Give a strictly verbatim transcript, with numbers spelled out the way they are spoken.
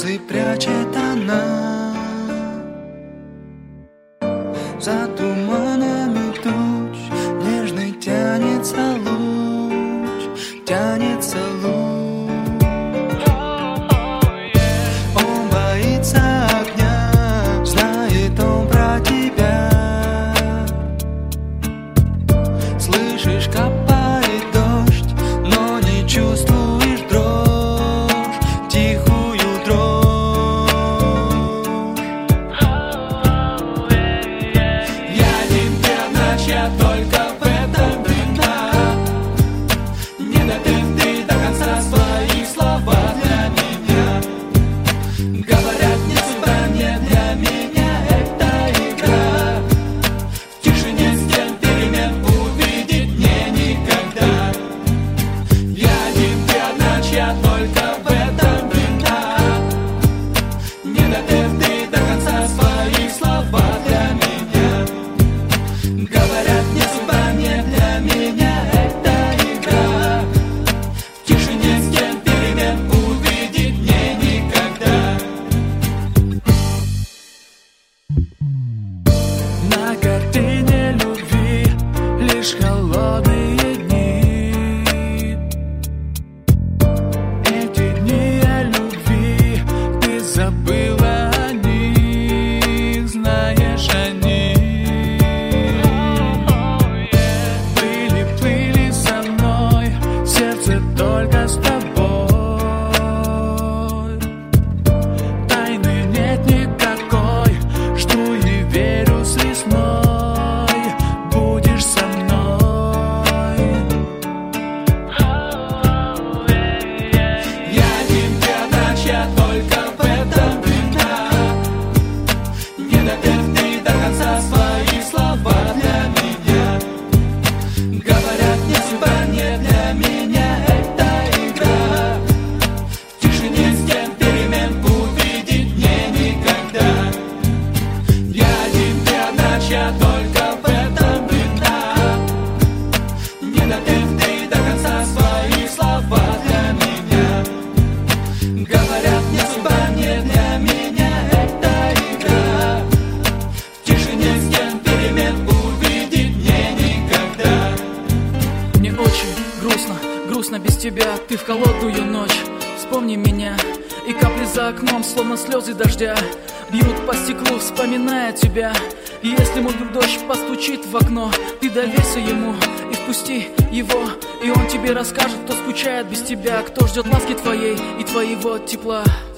слезы прячет она. За туманами туч нежный тянется луч, тянется луч. Он боится огня, знает он про тебя. Слышишь, капает дождь, но не чувствуешь дрожь, тихую дрожь. Я не ночь, я только в этом вина. Не допев ты до конца свои слова для меня. Говорят, не судьба, не для меня эта игра. В тишине стен перемен увидеть мне никогда. Я один, ты одна, чья только в этом вина. Не допев ты до конца свои слова для меня. Говорят, не судьба, не для меня эта игра. В тишине стен перемен увидеть мне никогда. На картине любви лишь холодные дни. Эти дни о любви ты забыла о них, знаешь они. Плыли, плыли со мной, сердце только с тобой. Тайны нет никакой, жду и верю с весной. Будешь со мной. Я один, ты одна, чья только в этом вина. Не допев ты до конца свои слова для меня. Говорят, не судьба, не для меня эта игра. В тишине стен перемен увидеть мне никогда. Я один, ты одна, чья только в этом вина. Не допев ты до конца свои слова для меня. Говорят, не судьба, не для меня эта игра. В тишине стен перемен увидеть мне никогда. Мне очень грустно, грустно без тебя. Ты в холодную ночь, вспомни меня. И капли за окном, словно слезы дождя, бьют по стеклу, вспоминая тебя. И если мой дождь постучит в окно, ты доверься ему и впусти его. И он тебе расскажет, кто скучает без тебя, кто ждет ласки твоей и твоего тепла.